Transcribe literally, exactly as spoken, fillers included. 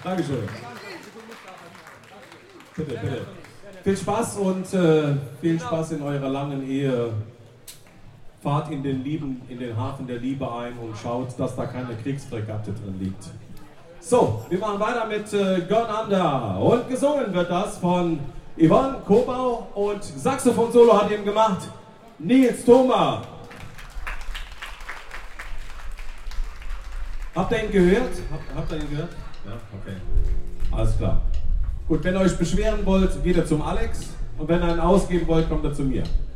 Dankeschön. Bitte, bitte. Viel Spaß und äh, viel Spaß in eurer langen Ehe. Fahrt in den, Lieben, in den Hafen der Liebe ein und schaut, dass da keine Kriegsfregatte drin liegt. So, wir machen weiter mit äh, Gone Under. Und gesungen wird das von Yvonne Kobau und Saxophon-Solo hat ihm gemacht Nils Thoma. Habt ihr ihn gehört? Hab, habt ihr ihn gehört? Ja, okay. Alles klar. Gut, wenn ihr euch beschweren wollt, geht ihr zum Alex. Und wenn ihr ihn ausgeben wollt, kommt er zu mir.